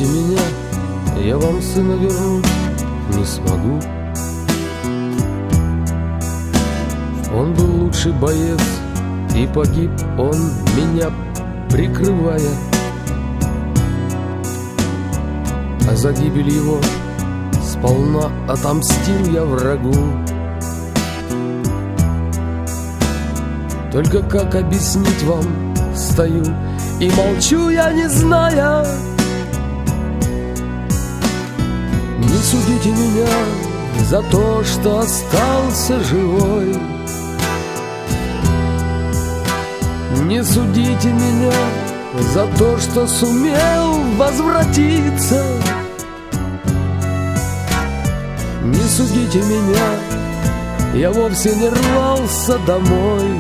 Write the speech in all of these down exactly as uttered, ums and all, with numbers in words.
судите меня, я вам сына вернуть не смогу. Он был лучший боец, и погиб он, меня прикрывая. А за гибель его сполна отомстил я врагу. Только как объяснить вам, стою и молчу я, не зная. Не судите меня за то, что остался живой. Не судите меня за то, что сумел возвратиться. Не судите меня, я вовсе не рвался домой.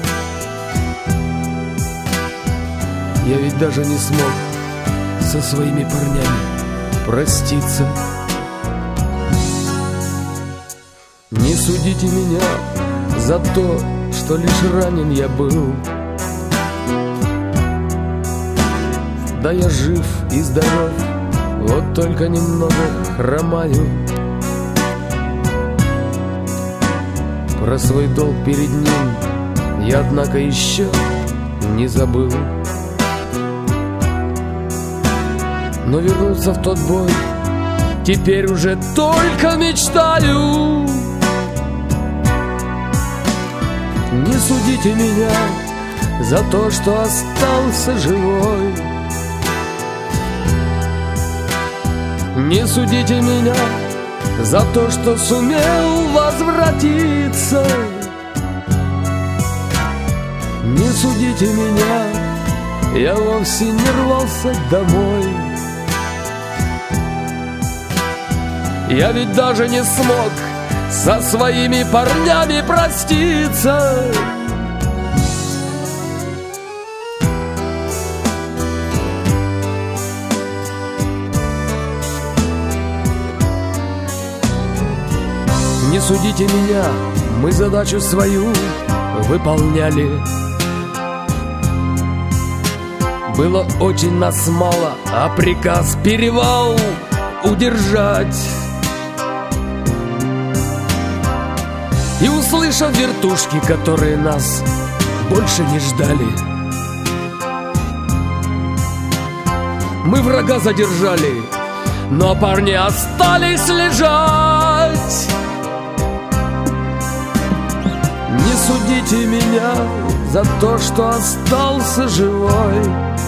Я ведь даже не смог со своими парнями проститься. Не судите меня за то, что лишь ранен я был. Да я жив и здоров, вот только немного хромаю. Про свой долг перед ним я, однако, еще не забыл. Но вернуться в тот бой теперь уже только мечтаю. Не судите меня за то, что остался живой. Не судите меня за то, что сумел возвратиться. Не судите меня, я вовсе не рвался домой. Я ведь даже не смог со своими парнями проститься. Не судите меня, мы задачу свою выполняли. Было очень нас мало, а приказ перевал удержать. И услышав вертушки, которые нас больше не ждали, мы врага задержали, но парни остались лежать. Не судите меня за то, что остался живой.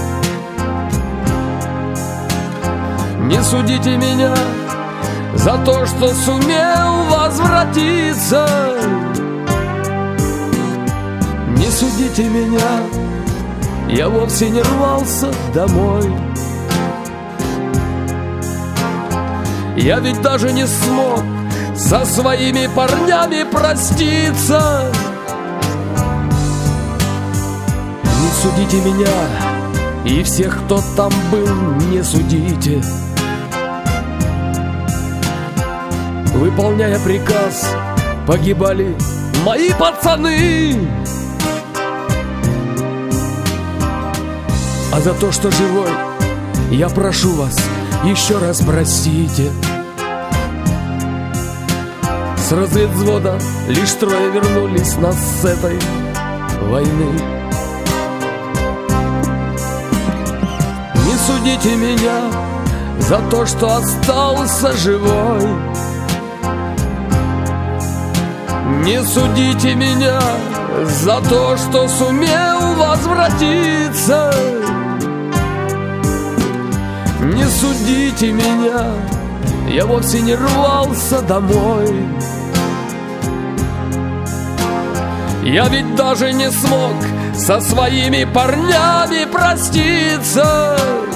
Не судите меня за то, что сумел возвратиться. Не судите меня, я вовсе не рвался домой. Я ведь даже не смог со своими парнями проститься. Не судите меня и всех, кто там был, не судите. Выполняя приказ, погибали мои пацаны. А за то, что живой, я прошу вас, еще раз простите. С разведвзвода лишь трое вернулись нас с этой войны. Не судите меня за то, что остался живой. Не судите меня за то, что сумел возвратиться. Не судите меня, я вовсе не рвался домой. Я ведь даже не смог со своими парнями проститься.